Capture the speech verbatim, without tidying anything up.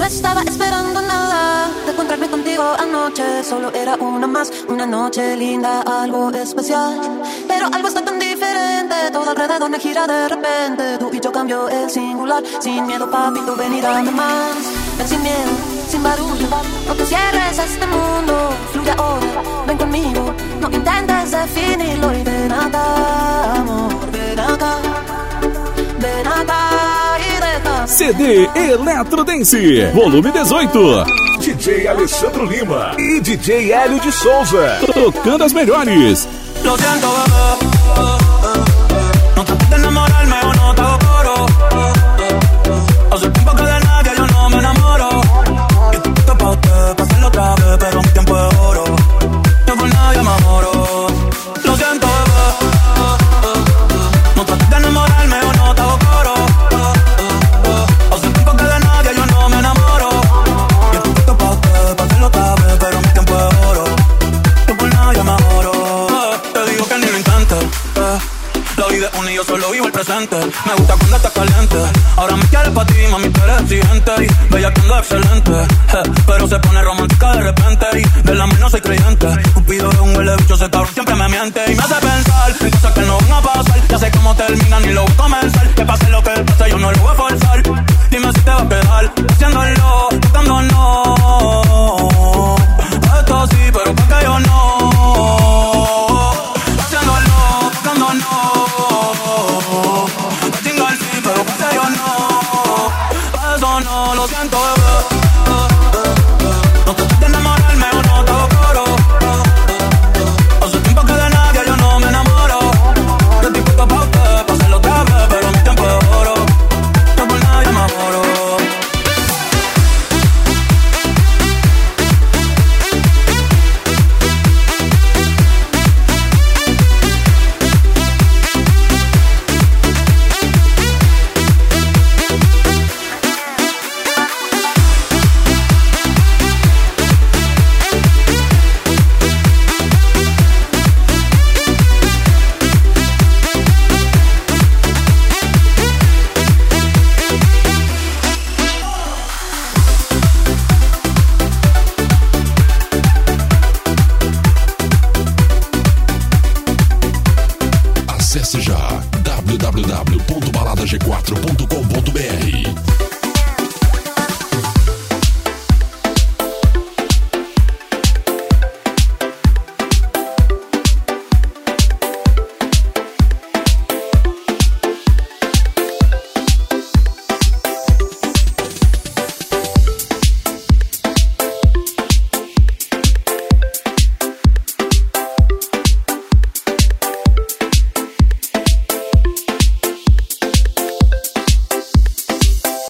No estaba esperando nada de encontrarme contigo anoche. Solo era una más, una noche linda, algo especial. Pero algo está tan diferente, todo alrededor me gira de repente. Tú y yo cambio el singular, sin miedo papito, ven y dame más. Ven sin miedo, sin barullo, no te cierres a este mundo. Fluye ahora, ven conmigo, no intentes definirlo. Y ven acá, amor, ven acá, ven acá y deja. C D Eletrodance, volume dezoito. D J Alessandro Lima e D J Hélio de Souza, tocando as melhores. Lo siento, bebé, no trates de enamorarme o no te hago coro. Hace tiempo que de nadie yo no me enamoro. Y tú te pa' usted, pa' hacerlo otra vez, pero mi tiempo es oro. Yo por nadie me amoro. Lo siento, bebé, no trates de enamorarme o no te hago coro. Hace tiempo que de nadie yo no me enamoro. Y tú te pa' usted, pa' hacerlo otra vez, pero mi tiempo es oro. Yo por nadie me amoro. Te digo que ni lo intentes, eh. La vida es una y yo solo vivo el presente. Me gusta cuando estás caliente. Ahora me quieres pa' ti, mami, tú eres exigente. Y bella que ando excelente, eh. Pero se pone romántica de repente. Y del amor no soy creyente. Cupido es un huele bicho, ese cabrón siempre me miente. Y me hace pensar en cosas que no van a pasar. Ya sé cómo terminan y lo voy a comenzar. Que pase lo que pase, yo no lo voy a forzar. Dime si te va a quedar haciéndolo, tocándonos. Esto sí, pero pa' que yo no. Haciéndolo, tocándonos. Pa' chingar sí, pero pa' que yo no. Eso no, lo siento, bebé.